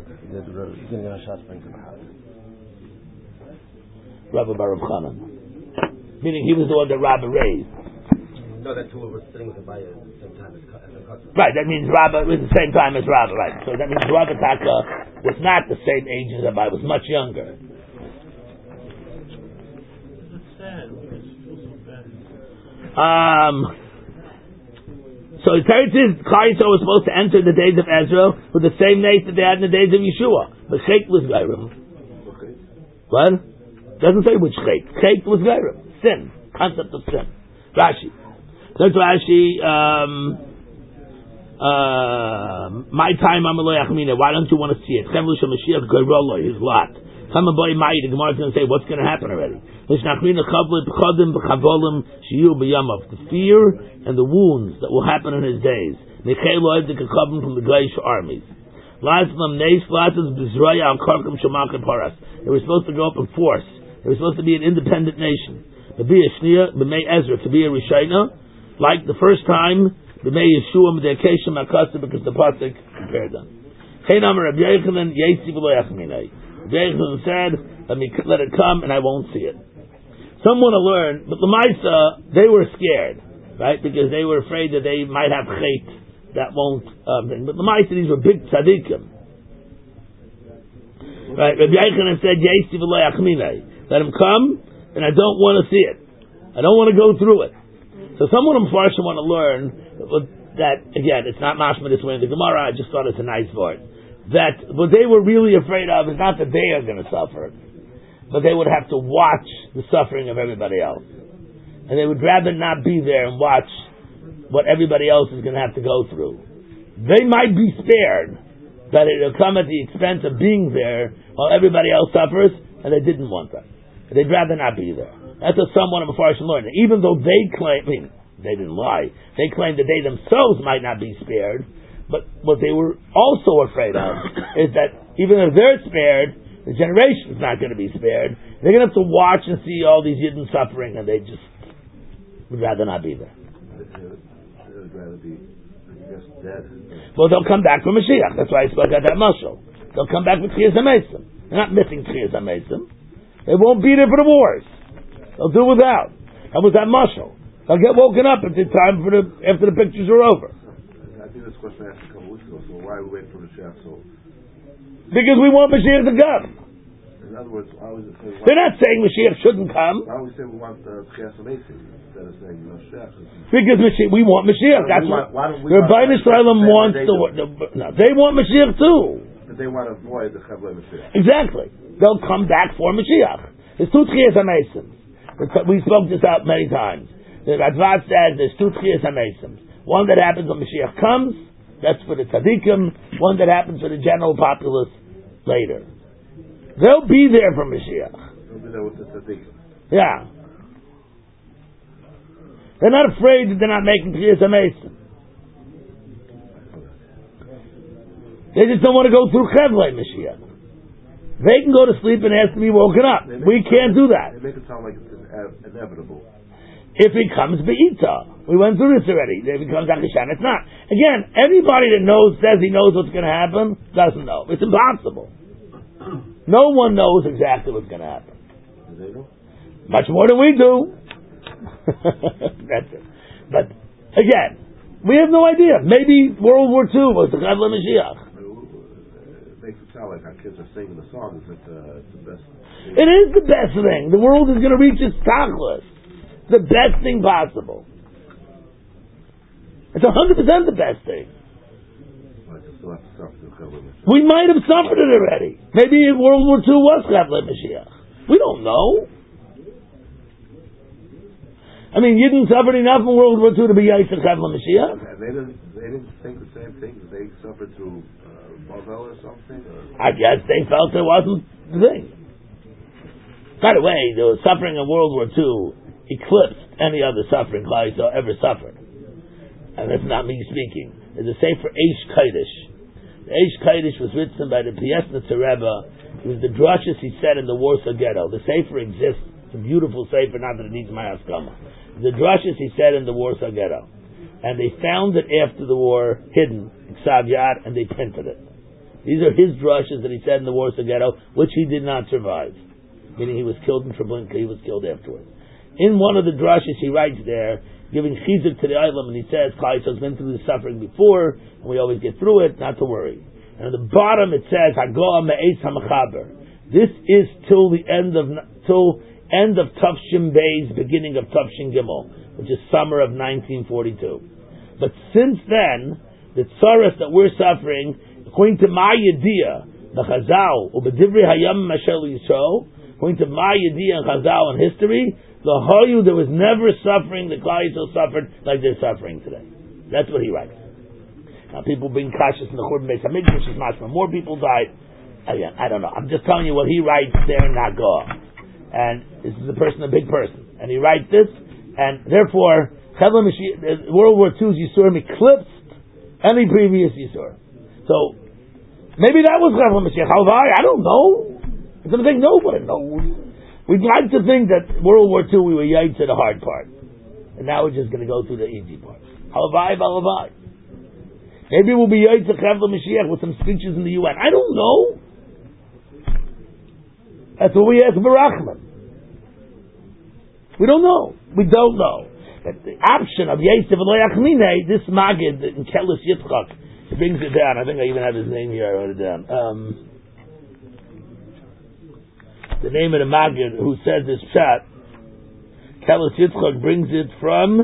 Rabbi Baruch Chanan. Meaning he was the one that Rabbi raised. No, that two were sitting with the Abaya at the same time as the cousin. Right, that means Rabbi was the same time as Rabbi, right. So that means Rabbi Taka was not the same age as Abaya, was much younger. That's sad. It's so bad. So the Torah says Klal Yisrael was supposed to enter the days of Ezra with the same names that they had in the days of Yeshua. But Chet was Gairim. What? Doesn't say which Chet. Chet was Gairim. Sin. Concept of sin. Rashi. That's Rashi, my time Amalei Achmina. Why don't you want to see it? Chemlusha Mashiach Gairolo, his lot. Come and boy Mai, the Gemara is going to say, what's going to happen already? The fear and the wounds that will happen in his days. From the Gleish armies. They were supposed to go up in force. They were supposed to be an independent nation. To be a Shnia, B'mei Ezra, to be a Rishayna, like the first time, B'mei Yeshua, B'mei Keshem HaKasa, because the Pasuk compared them. Chein Amar Rabbi Yochanan, Yetzi V'lo Yachminei. Rabbi Yochanan said, let it come and I won't see it. Some want to learn, but L'maisa, they were scared, right? Because they were afraid that they might have chait that won't thing. But the Ma'aseh, these were big tzaddikim. Right? Rabbi Yochanan said, "Yeisi v'lo yachminei." Let him come, and I don't want to see it. I don't want to go through it. So some of them Farshim want to learn that again. It's not mashma this way in the Gemara. I just thought it's a nice word. That what they were really afraid of is not that they are going to suffer, but they would have to watch the suffering of everybody else. And they would rather not be there and watch what everybody else is going to have to go through. They might be spared, but it'll come at the expense of being there while everybody else suffers, and they didn't want that. They'd rather not be there. That's what someone of Mepharshim learned. Even though they claim, they didn't lie, they claimed that they themselves might not be spared, but what they were also afraid of is that even if they're spared, the generation is not going to be spared. They're going to have to watch and see all these Yidden suffering, and they just would rather not be there. They'd rather be, I guess, dead. Well, they'll come back from Mashiach. That's why I spoke at that mashal. They'll come back with Tchiyas HaMesim. They're not missing Tchiyas HaMesim. They won't be there for the wars. They'll do without. That was that mashal. They'll get woken up at the time after the pictures are over. I think this question I asked a couple weeks ago, so why are we waiting for the Mashiach? So, because we want Mashiach to come. in other words, why was it say, They're not saying Mashiach shouldn't come. why would we say we want Tchiyas HaMesim instead of saying Mashiach? Because we want Mashiach. That's what Rabbi Yisraelim wants to. No, they want Mashiach too. But they want to avoid the Chavlei Mashiach. Exactly. They'll come back for Mashiach. There's two Tchiyas HaMesim. We spoke this out many times. The Radvat says there's two Tchiyas HaMesim. One that happens when Mashiach comes, that's for the tzaddikim. One that happens for the general populace later. They'll be there for Mashiach. They'll be there with the tzaddikim. Yeah. They're not afraid that they're not making Tchiyas HaMesim. They just don't want to go through Chevlei Mashiach. They can go to sleep and ask to be woken up. We can't do that. They make it sound like it's inevitable. If it comes Be'ita. We went through this already. If it comes Akishan, it's not. Again, anybody that says he knows what's going to happen, doesn't know. It's impossible. No one knows exactly what's going to happen. Do they know? Much more than we do. That's it. But, again, we have no idea. Maybe World War II was the Chevlei Mashiach. It makes it sound like our kids are singing the song. It's the best thing. It is the best thing. The world is going to reach its tachlis. The best thing possible. It's 100% the best thing. But you still have to suffer the Chavlei Mashiach. We might have suffered it already. Maybe World War II was Chevlei Mashiach. We don't know. I mean, you didn't suffer enough in World War II to be Yisrael Chevlei Mashiach. And they didn't think the same thing. They suffered through Bavel or something. Or? I guess they felt it wasn't the thing. By the way, the suffering in World War II eclipsed any other suffering Klal Yisrael ever suffered. And that's not me speaking. There's a sefer Eish Kodesh. The Eish Kodesh was written by the Piasnitzer Rebbe. It was the drushes he said in the Warsaw Ghetto. The sefer exists. It's a beautiful sefer, not that it needs my haskama. The drushes he said in the Warsaw Ghetto. And they found it after the war, hidden, Ksav Yad, and they printed it. These are his drushes that he said in the Warsaw Ghetto, which he did not survive. Meaning he was killed in Treblinka, he was killed afterwards. In one of the drushes he writes there, giving chizuk to the Eilam, and he says, Klal Yisrael's been through the suffering before, and we always get through it, not to worry. And at the bottom it says, Hagoa me'eis ha'mechaber. This is till end of Tufshin Bey's, beginning of Tufshin Gimel, which is summer of 1942. But since then, the tzaras that we're suffering, according to my Yediyah, the Chazal, u'b'divrei hayam mashel Yisrael, according to my Yediyah and Chazal and history, the Hoyu, there was never suffering that Klal Yisrael suffered like they're suffering today. That's what he writes. Now people being cautious in the Churban Beis HaMikdash is much more people died. Again, I don't know. I'm just telling you what he writes there in Nagoah. And this is a big person. And he writes this, and therefore, World War II's Yisurim eclipsed any previous Yisur. So, maybe that was Chevlei Mashiach. I don't know. It's something nobody knows. We'd like to think that World War II we were yaitz to the hard part. And now we're just going to go through the easy part. Halavai. Maybe we'll be yaitz to Chevlei Mashiach with some speeches in the UN. I don't know. That's what we ask Barachman. We don't know. We don't know. But the option of Yosef and Lo Yachmine, this Magid in Kelis Yitzchak brings it down. I think I even have his name here. I wrote it down. The name of the Magid who said this pshat, Kelis Yitzchak brings it from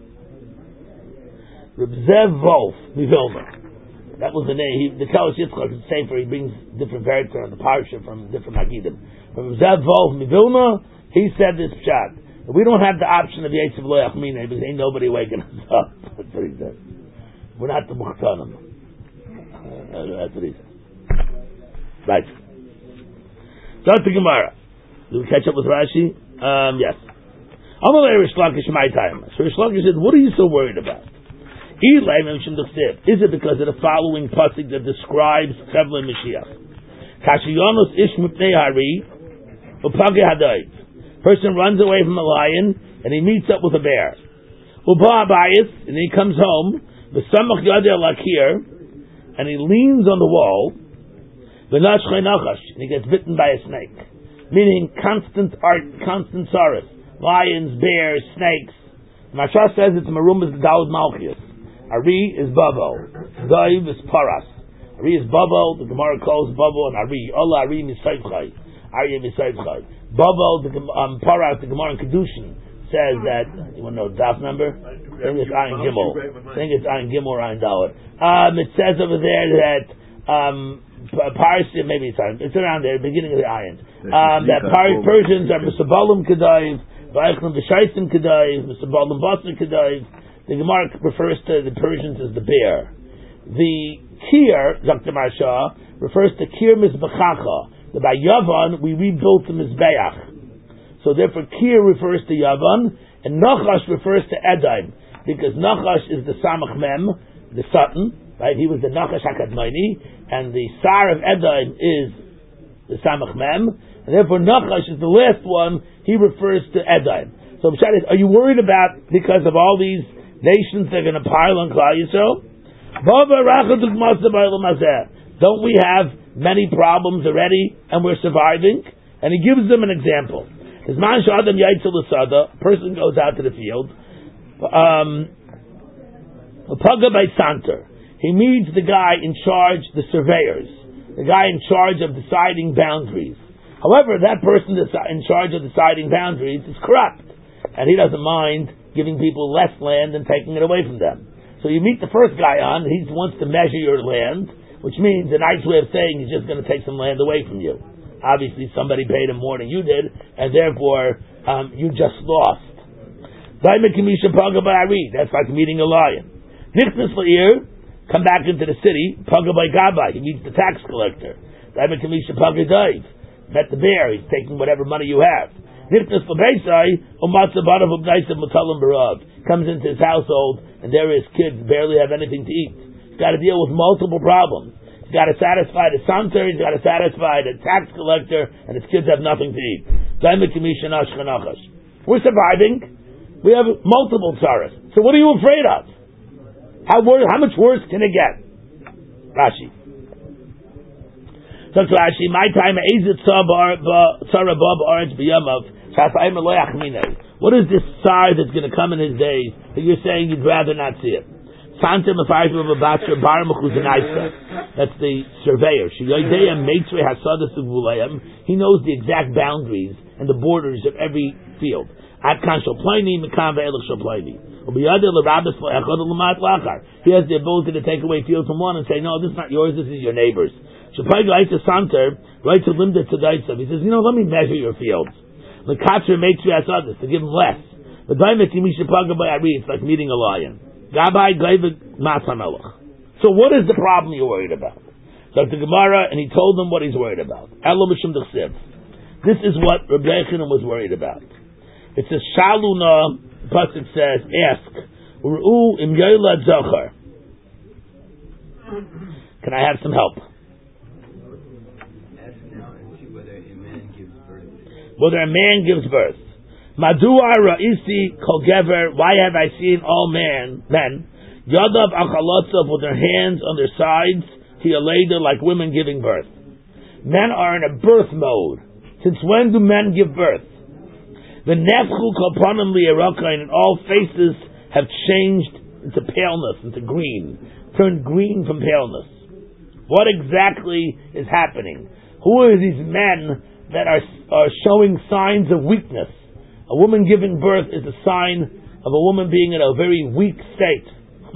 Reb Zev Wolf Mivilna. That was the name. The Kelis Yitzchak is Sefer. He brings different variants on the parsha from different Magidim. From Zev Wolf Mivilna, he said this pshat. We don't have the option of Yosef Lo Yachmine because ain't nobody waking us up. That's what he said. We're not the Mukhtanim. That's what he said. Right. Start the Gemara. Do we catch up with Rashi? Yes. Amalei Rish Lakish my time. So Rish Lakish said, what are you so worried about? Is it because of the following pasuk that describes Chevle Mashiach? Kashiyonos ish mipnei hari upage hadayit. Person runs away from a lion and he meets up with a bear. Uba abayis, and he comes home. V'samach yadeh lakir, and he leans on the wall. V'nashchei nachash, and he gets bitten by a snake. Meaning constant sorrows. Lions, bears, snakes. Mashas says it's marum is the Daled Malchias. Ari is babo. Daiv is paras. Ari is babo. The Gemara calls babo and Ari. Allah Ari misayvchai. Ari misayvchai. Babo, paras, the Gemara in Kedushin says that, you want to know daf number? I think it's Ayin Gimel. Or Ayin Dalet. It says over there that Paris, maybe it's around there, beginning of the Ayin. That Persians are Misabalim Kedaiv, Vayachlim B'Shaitim Kedaiv, Misabalim Basar Kedaiv. The Gemara refers to the Persians as the bear. The Kir, Dr. Marsha, refers to Kir Mizbechacha. By Yavan, we rebuilt the Mizbeach. So therefore, Kir refers to Yavan, and Nachash refers to Edaim, because Nachash is the Samach Mem, the Satan, right? He was the Nachash HaKadmoni, and the Sar of Edaim is the Samach Mem, and therefore Nachash is the last one, he refers to Edaim. So Pshat is, are you worried about, because of all these nations that are going to pile on Klal Yisrael? Don't we have many problems already, and we're surviving? And he gives them an example. A person goes out to the field. He meets the guy in charge, the surveyors, the guy in charge of deciding boundaries. However, that person that's in charge of deciding boundaries is corrupt, and he doesn't mind giving people less land and taking it away from them. So you meet the first guy on, he wants to measure your land, which means a nice way of saying he's just going to take some land away from you. Obviously, somebody paid him more than you did, and therefore you just lost. That's like meeting a lion. Nichnas la'ir, come back into the city. Paga by Gabbai, he meets the tax collector. Met the bear, he's taking whatever money you have. Nichnas l'beisai, comes into his household, and there his kids barely have anything to eat. He's got to deal with multiple problems. He's got to satisfy the santer, he's got to satisfy the tax collector, and his kids have nothing to eat. We're surviving. We have multiple tzaras. So what are you afraid of? How much worse can it get? Rashi. So Rashi, my time what is this tsar that's going to come in his days that you're saying you'd rather not see it? That's the surveyor. He knows the exact boundaries and the borders of every field. He has the ability to take away field from one and say, no, this is not yours, this is your neighbor's. He says, let me measure your fields. To give him less. It's like meeting a lion. So what is the problem you're worried about? So the Gemara, and he told them what he's worried about. This is what Rabbi Yechanan was worried about. It says, Shaluna, the pasuk says, ask, can I have some help? Ask now and see whether a man gives birth. Whether a man gives birth. Madua ra'isi kol gever, why have I seen all men, Yadav achalotzav, with their hands on their sides, Tialeda, like women giving birth. Men are in a birth mode. Since when do men give birth? The nefchu kapanim liyarakain, and all faces have changed into paleness, into green, turned green from paleness. What exactly is happening? Who are these men that are showing signs of weakness? A woman giving birth is a sign of a woman being in a very weak state.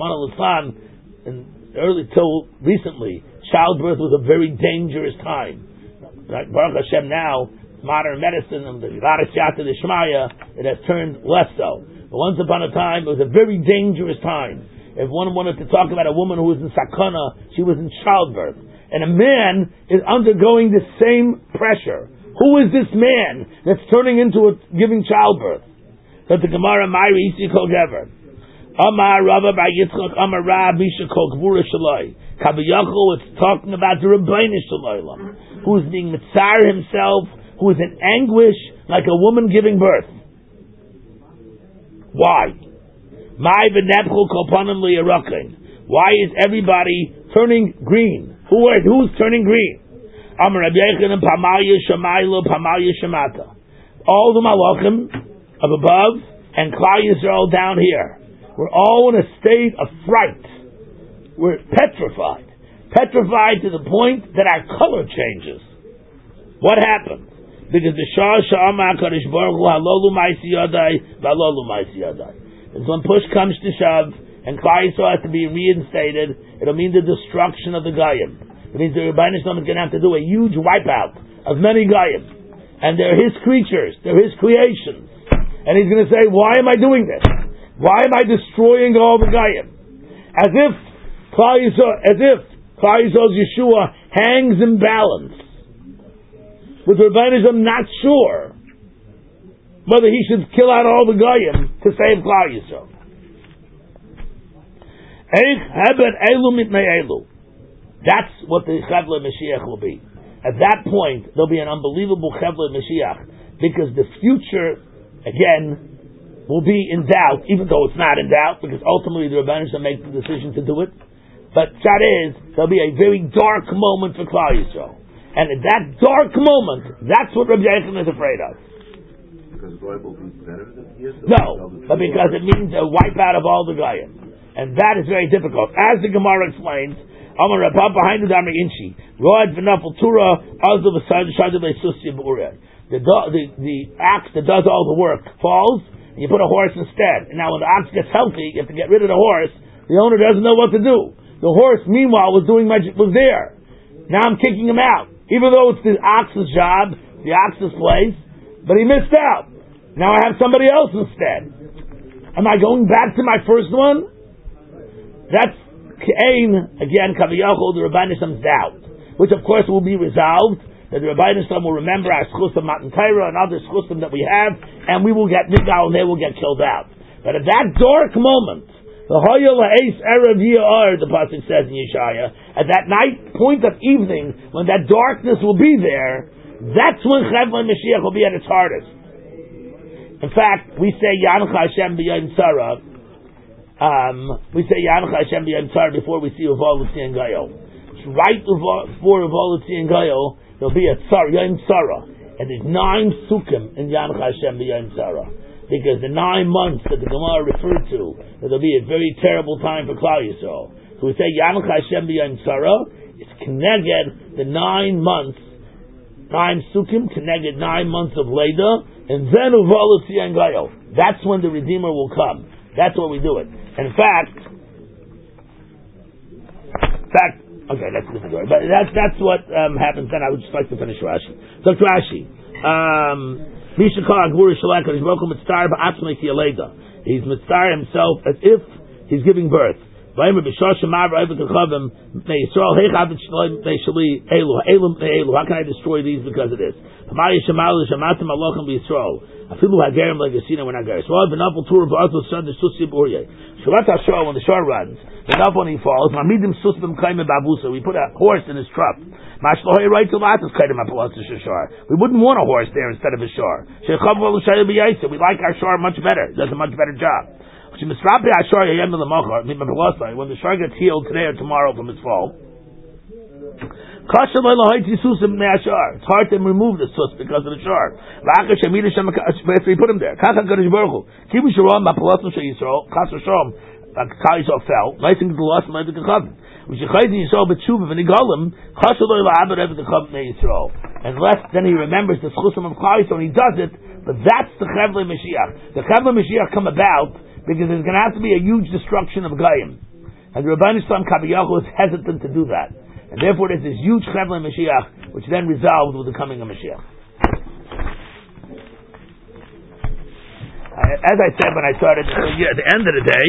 Early till recently, childbirth was a very dangerous time. Right? Baruch Hashem, now modern medicine and the Radashata Dishmaya, it has turned less so. But once upon a time, it was a very dangerous time. If one wanted to talk about a woman who was in sakana, she was in childbirth. And a man is undergoing the same pressure. Who is this man that's turning into giving childbirth? That the Gemara Mayri Isi Kol Gever. Amar Rava Bar Yitzchak Amar Rab Misha Kol Gvura Shaloi. Kabiyachol, it's talking about the Rabbeinu Shaloi, who is being mitzar himself, who is in anguish like a woman giving birth. Why? Why is everybody turning green? Who's turning green? All the malachim of above and Klal Yisrael down here. We're all in a state of fright. We're petrified. Petrified to the point that our color changes. What happened? Because the Shah Sha'ama HaKadosh Baruch Hu halolu ma'isi yadai v'halolu ma'isi yadai. And when push comes to shove, and Klal Yisrael has to be reinstated, it'll mean the destruction of the Goyim. It means the Rebbeinu Shalom is going to have to do a huge wipeout of many Goyim. And they're his creatures, they're his creations. And he's going to say, why am I doing this? Why am I destroying all the Goyim? As if Klal Yisrael's Yeshua hangs in balance. With Rebbeinu Shalom not sure whether he should kill out all the Goyim to save Klal Yisrael. That's what the Chevle Mashiach will be. At that point, there'll be an unbelievable Chevle Mashiach, because the future, again, will be in doubt, even though it's not in doubt, because ultimately the Rebbeinu Shalom make the decision to do it. But that is, there'll be a very dark moment for Klal Yisrael. And at that dark moment, that's what Rabbi Yechon is afraid of. Because Goy will be better than he is? No, but because it means a wipeout of all the Goyim. And that is very difficult. As the Gemara explains, Amar Rabba behind the Damar Inchi, Road V'Nafel Tura, Azul V'Sad Shadu V'Susi B'Ureh. The ox that does all the work falls, and you put a horse instead. And now when the ox gets healthy, you have to get rid of the horse. The owner doesn't know what to do. The horse, meanwhile, was there. Now I'm kicking him out. Even though it's the ox's job, the ox's place, but he missed out. Now I have somebody else instead. Am I going back to my first one? That's Ke'ain, again, Kaviyachol, the Rebbeinu Shalom's doubt, which of course will be resolved, that the Rebbeinu Shalom will remember our Schusim Matan Torah and other Schusim that we have, and we will get Nigal and they will get killed out. But at that dark moment, the Hoya La'es Erev Ya'ar, the Pasuk says in Yeshaya, at that night, point of evening, when that darkness will be there, that's when Chevle Mashiach will be at its hardest. In fact, we say Yancha Hashem B'Yom Tzara. We say Yancha Hashem B'Yom Tzara before we see Uval L'Tzion Gayo. Right before Uval L'Tzion Gayo, there'll be a Tzara, Yom Tzara, and there's 9 Sukkim in Yancha Hashem B'Yom Tzara. Because the 9 months that the Gemara referred to, that there'll be a very terrible time for Klal Yisrael. So we say Yancha Hashem B'Yom Tzara. It's connected the 9 months, 9 Sukkim, connected 9 months of Leda, and then Uval L'Tzion Gayo. That's when the Redeemer will come. That's what we do it. And in fact, okay, that's a different story. But that's what happens. Then I would just like to finish Rashi. So Rashi. He's mitzar himself as if he's giving birth. How can I destroy these because of this? When the shore runs, when he falls, we put a horse in his trap. We wouldn't want a horse there instead of a shore. We like our shore much better. It does a much better job. When the shore gets healed today or tomorrow from its fall, It's hard to remove the sus because of the shar. After he put him there. Fell. Nice thing to lost and nice thing to come. Unless then he remembers the chusim of Klal Yisrael and he does it, but that's the Chevle Mashiach. The Chevle Mashiach come about because there's going to have to be a huge destruction of Goyim. And the Rabbeinu Shalom Kabiyahu is hesitant to do that. And therefore there's this huge Chevle Mashiach, which then resolved with the coming of Mashiach. As I said when I started, at the end of the day,